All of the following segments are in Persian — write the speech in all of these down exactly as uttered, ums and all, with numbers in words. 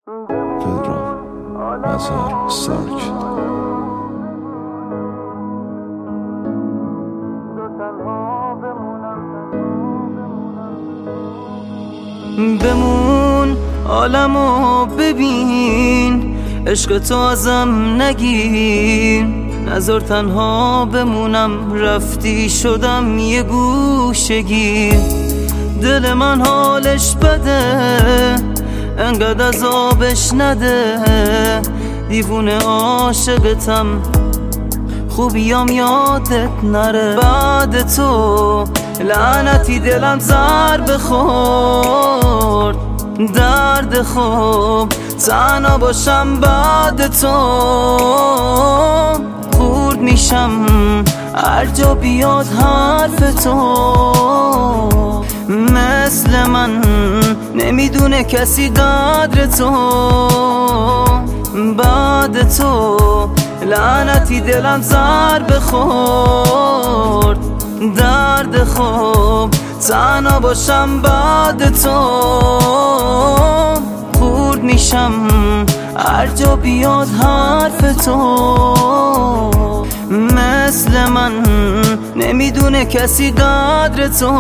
پدرام مظهر سارک. بمون عالمو ببین، عشق تو ازم نگیر، نذار تنها بمونم، رفتی شدم یه گوشگیر. دل من حالش بده، انقدر عذابش نده، دیوونه عاشقتم، خوبیام یادت نره. بعد تو لعنتی دلم ضربه خورد، درد خوب تنها باشم بعد تو. خورد میشم هر جا بیاد حرف تو، مثل من نمیدونه کسی قدر تو. بعد تو لعنتی دلم ضربه خورد، درد خوب تنها باشم بعد تو. خورد میشم هر جا بیاد حرف تو، مثل من نمیدونه کسی قدر تو.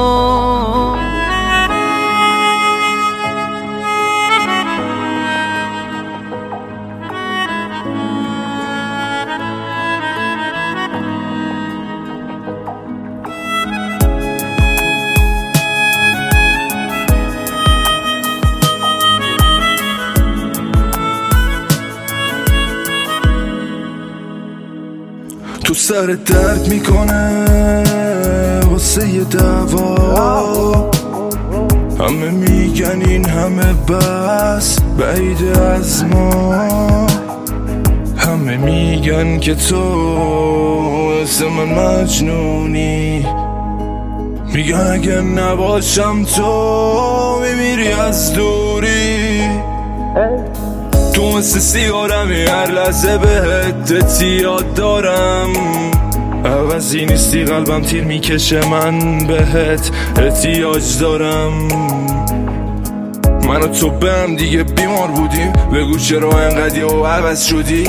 تو سر درد میکنه واسه یه دعوا، همه میگن این همه بس بعید از ما، همه میگن که تو واسه من مجنونی، میگن اگه نباشم تو میمیری از دوری. تو مثل سیگارمی، هر لحظه بهت یاد دارم، عوضی نیستی قلبم تیر میکشه، من بهت احتیاج دارم. من و تو به هم دیگه بیمار بودیم، بگو چرا انقدی و عوض شدی.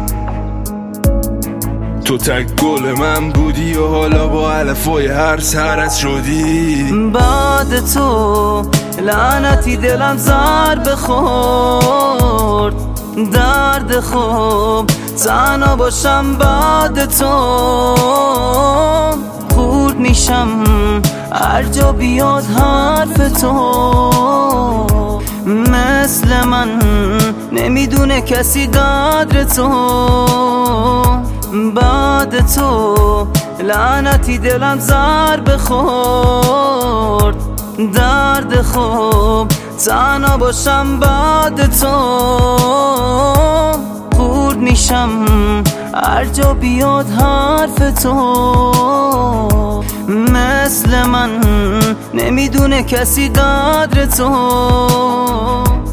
تو تک گل من بودی و حالا با علفای هر سرت شدی. بعد تو لعنتی دلم ضربه خورد، درد خوب تنها باشم بعد تو. خورد میشم هر جا بیاد حرف تو، مثل من نمیدونه کسی قدر تو. بعد تو لعنتی دلم ضربه خورد، درد خوب تنها باشم بعد تو. خورد میشم هر جا بیاد حرف تو، مثل من نمیدونه کسی قدر تو.